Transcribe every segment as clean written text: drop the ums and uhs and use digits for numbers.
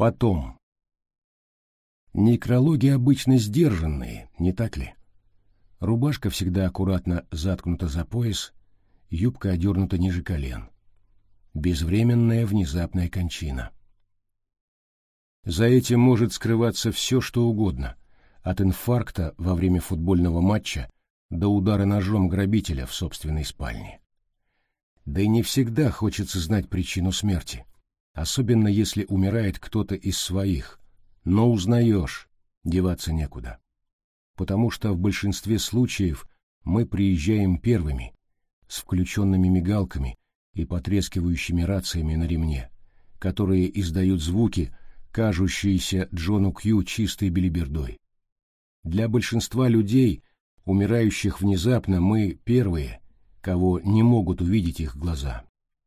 Потом. Некрологи обычно сдержанные, не так ли? Рубашка всегда аккуратно заткнута за пояс, юбка одернута ниже колен. Безвременная внезапная кончина. За этим может скрываться все, что угодно, от инфаркта во время футбольного матча до удара ножом грабителя в собственной спальне. Да и не всегда хочется знать причину смерти, особенно если умирает кто-то из своих, но узнаешь, деваться некуда. Потому что в большинстве случаев мы приезжаем первыми, с включенными мигалками и потрескивающими рациями на ремне, которые издают звуки, кажущиеся Джону Кью чистой белибердой. Для большинства людей, умирающих внезапно, мы первые, кого не могут увидеть их глаза.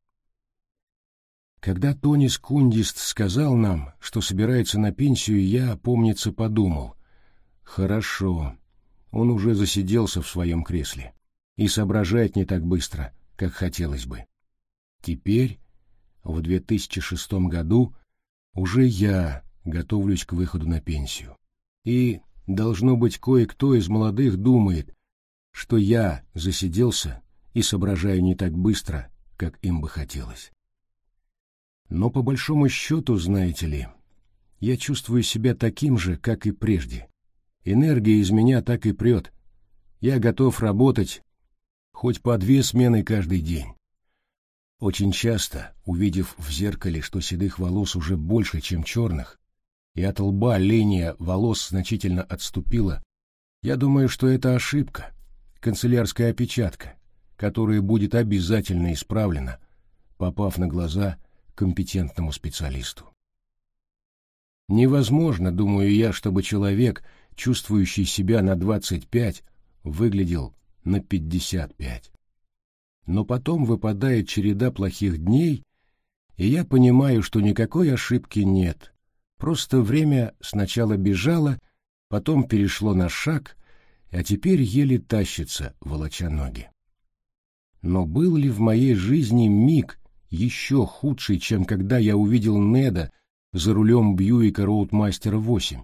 Когда Тони Скундист сказал нам, что собирается на пенсию, я, помнится, подумал: хорошо, он уже засиделся в своем кресле и соображает не так быстро, как хотелось бы. Теперь, в 2006 году, уже я готовлюсь к выходу на пенсию. И, должно быть, кое-кто из молодых думает, что я засиделся и соображаю не так быстро, как им бы хотелось. Но по большому счету, знаете ли, я чувствую себя таким же, как и прежде. Энергия из меня так и прет. Я готов работать хоть по 2 смены каждый день. Очень часто, увидев в зеркале, что седых волос уже больше, чем черных, и от лба линия волос значительно отступила, я думаю, что это ошибка, канцелярская опечатка, которая будет обязательно исправлена, попав на глаза компетентному специалисту. Невозможно, думаю я, чтобы человек, чувствующий себя на 25, выглядел на 55. Но потом выпадает череда плохих дней, и я понимаю, что никакой ошибки нет. Просто время сначала бежало, потом перешло на шаг, а теперь еле тащится, волоча ноги. Но был ли в моей жизни миг еще худший, чем когда я увидел Неда за рулем Бьюика Роудмастера 8?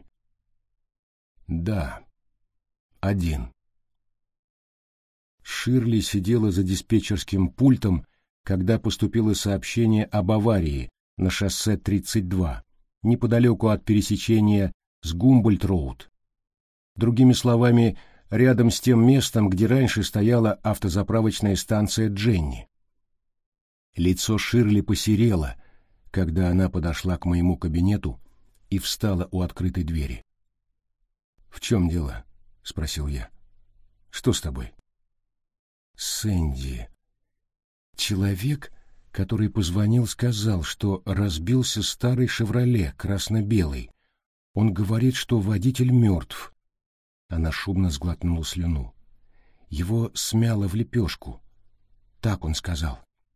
Да, один. Ширли сидела за диспетчерским пультом, когда поступило сообщение об аварии на шоссе 32, неподалеку от пересечения с Гумбольдт-роуд. Другими словами, рядом с тем местом, где раньше стояла автозаправочная станция Дженни. Лицо Ширли посерело, когда она подошла к моему кабинету и встала у открытой двери. «В чем дело?» — спросил я. «Что с тобой?» «Сэнди. Человек, который позвонил, сказал, что разбился старый «Шевроле» красно-белый. Он говорит, что водитель мертв». Она шумно сглотнула слюну. «Его смяло в лепешку». Так он сказал.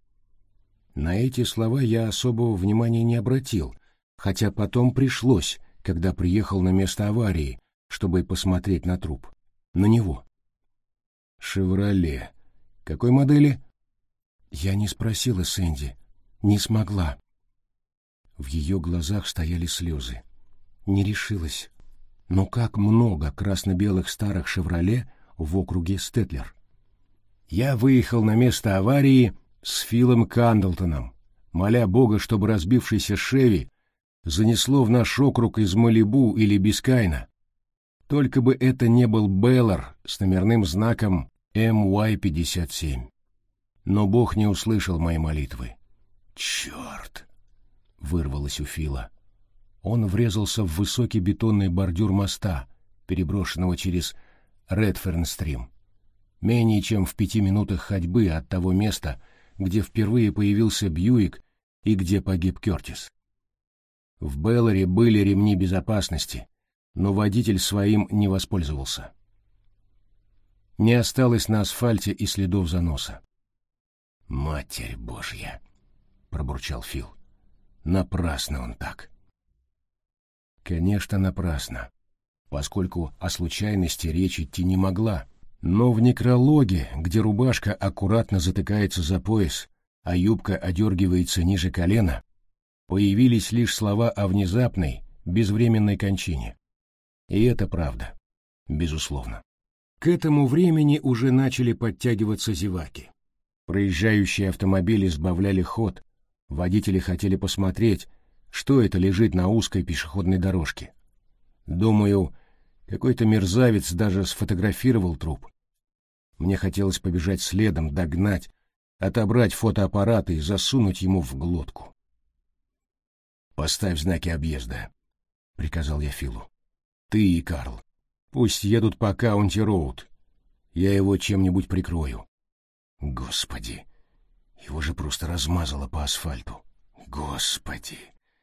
На эти слова я особого внимания не обратил, хотя потом пришлось, когда приехал на место аварии, чтобы посмотреть на труп. На него. «Шевроле. Какой модели?» Я не спросила Сэнди. Не смогла. В ее глазах стояли слезы. Не решилась. Но как много красно-белых старых «Шевроле» в округе Стэтлер. Я выехал на место аварии с Филом Кандлтоном, моля Бога, чтобы разбившийся «Шеви» занесло в наш округ из Малибу или Бискайна. Только бы это не был Беллар с номерным знаком MY57. Но Бог не услышал моей молитвы. «Черт!» — вырвалось у Фила. Он врезался в высокий бетонный бордюр моста, переброшенного через Редферн-стрим, менее чем в 5 минутах ходьбы от того места, где впервые появился Бьюик и где погиб Кертис. В Белларе были ремни безопасности, но водитель своим не воспользовался. Не осталось на асфальте и следов заноса. «Матерь Божья!» — пробурчал Фил. «Напрасно он так». Конечно, напрасно, поскольку о случайности речь идти не могла. Но в некрологе, где рубашка аккуратно затыкается за пояс, а юбка одергивается ниже колена, Появились лишь слова о внезапной, безвременной кончине. И это правда, безусловно. К этому времени уже начали подтягиваться зеваки. Проезжающие автомобили сбавляли ход, водители хотели посмотреть, что это лежит на узкой пешеходной дорожке. Думаю, какой-то мерзавец даже сфотографировал труп. Мне хотелось побежать следом, догнать, отобрать фотоаппарат и засунуть ему в глотку. «Поставь знаки объезда», — приказал я Филу. «Ты и Карл. Пусть едут по Каунти-роуд. Я его чем-нибудь прикрою». Господи, его же просто размазало по асфальту. Господи!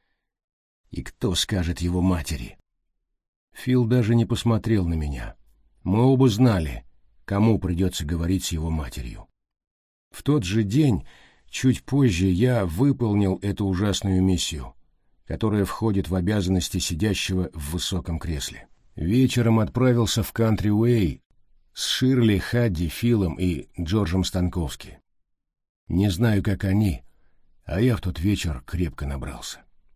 И кто скажет его матери? Фил даже не посмотрел на меня. Мы оба знали, кому придется говорить с его матерью. В тот же день, чуть позже, я выполнил эту ужасную миссию, которая входит в обязанности сидящего в высоком кресле. Вечером отправился в Кантри-Уэй с Ширли, Хадди, Филом и Джорджем Станковски. Не знаю, как они, а я в тот вечер крепко набрался.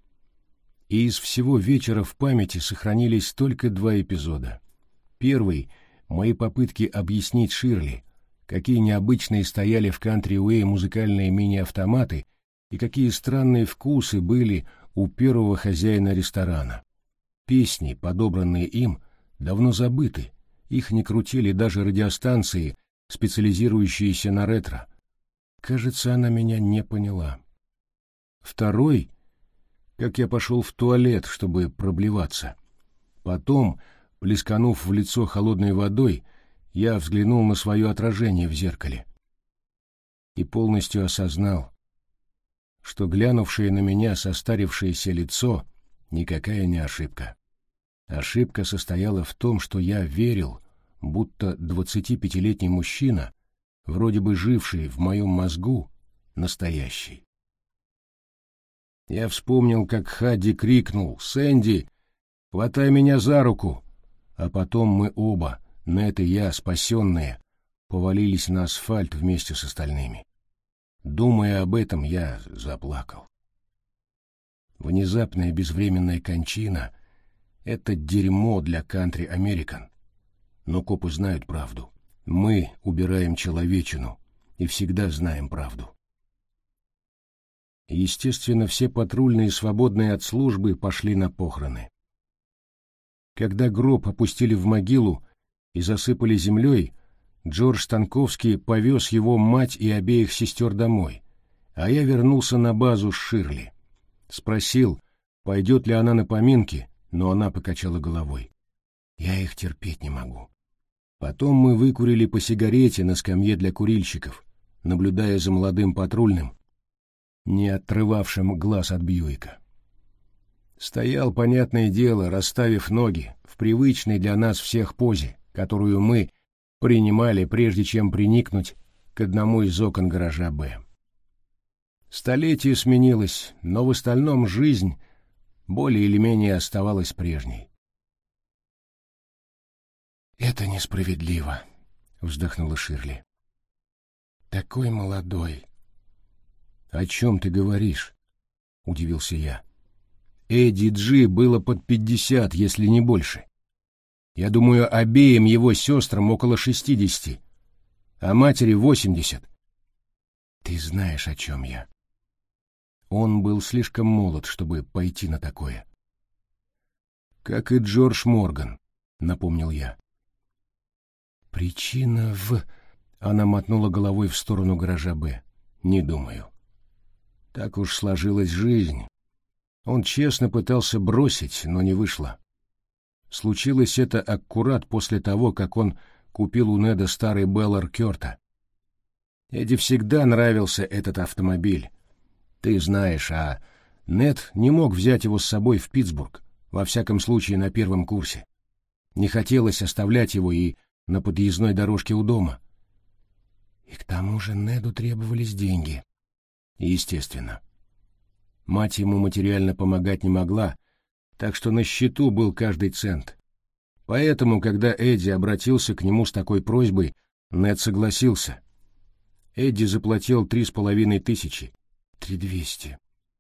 И из всего вечера в памяти сохранились только два эпизода. Первый — мои попытки объяснить Ширли, какие необычные стояли в Кантри-Уэй музыкальные мини-автоматы и какие странные вкусы были у первого хозяина ресторана. Песни, подобранные им, давно забыты, их не крутили даже радиостанции, специализирующиеся на ретро. Кажется, она меня не поняла. Второй, как я пошел в туалет, чтобы проблеваться. Потом, плесканув в лицо холодной водой, я взглянул на свое отражение в зеркале и полностью осознал, что глянувшее на меня состарившееся лицо никакая не ошибка. Ошибка состояла в том, что я верил, будто 25-летний мужчина, вроде бы живший в моем мозгу, настоящий. Я вспомнил, как Хадди крикнул: «Сэнди, хватай меня за руку!» А потом мы оба, Нэт и я, спасенные, повалились на асфальт вместе с остальными. Думая об этом, я заплакал. Внезапная безвременная кончина — это дерьмо для кантри-американ. Но копы знают правду. Мы убираем человечину и всегда знаем правду. Естественно, все патрульные, свободные от службы, пошли на похороны. Когда гроб опустили в могилу и засыпали землей, Джордж Станковский повез его мать и обеих сестер домой, а я вернулся на базу с Ширли. Спросил, пойдет ли она на поминки, но она покачала головой. Я их терпеть не могу. Потом мы выкурили по сигарете на скамье для курильщиков, наблюдая за молодым патрульным, не отрывавшим глаз от Бьюика. Стоял, понятное дело, расставив ноги в привычной для нас всех позе, которую мы принимали, прежде чем приникнуть к одному из окон гаража «Б». Столетие сменилось, но в остальном жизнь более или менее оставалась прежней. «Это несправедливо», — вздохнула Ширли. «Такой молодой». «О чем ты говоришь?» — удивился я. «Эдди Джи было под 50, если не больше. Я думаю, обеим его сестрам около 60, а матери 80. Ты знаешь, о чем я. Он был слишком молод, чтобы пойти на такое». «Как и Джордж Морган», — напомнил я. «Причина в...» — она мотнула головой в сторону гаража «Б». «Не думаю. Так уж сложилась жизнь. Он честно пытался бросить, но не вышло. Случилось это аккурат после того, как он купил у Неда старый Беллар Кёрта. Эдди всегда нравился этот автомобиль. Ты знаешь, а Нед не мог взять его с собой в Питтсбург, во всяком случае на первом курсе. Не хотелось оставлять его и на подъездной дорожке у дома. И к тому же Неду требовались деньги. Естественно. Мать ему материально помогать не могла, так что на счету был каждый цент. Поэтому, когда Эдди обратился к нему с такой просьбой, Нед согласился. Эдди заплатил 3500. 3200.